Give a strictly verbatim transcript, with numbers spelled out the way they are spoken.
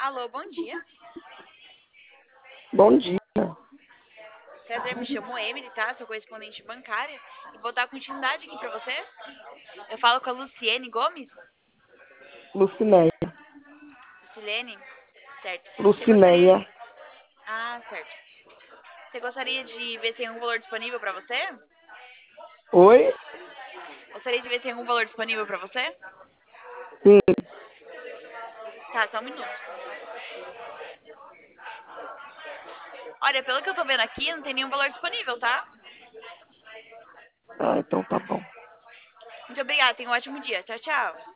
Alô, bom dia. Bom dia, Prazer, me chamo Emily, tá? Sou correspondente bancária e vou dar continuidade aqui pra você. Eu falo com a Luciene Gomes. Lucinéia. Lucilene? Certo. Você gostaria... Lucinéia. Ah, certo. Você gostaria de ver se tem algum valor disponível pra você? Oi? Gostaria de ver se tem algum valor disponível pra você? Sim. Tá, só um minuto. Olha, pelo que eu tô vendo aqui, não tem nenhum valor disponível, tá? Ah, então tá bom. Muito obrigada, tenha um ótimo dia. Tchau, tchau.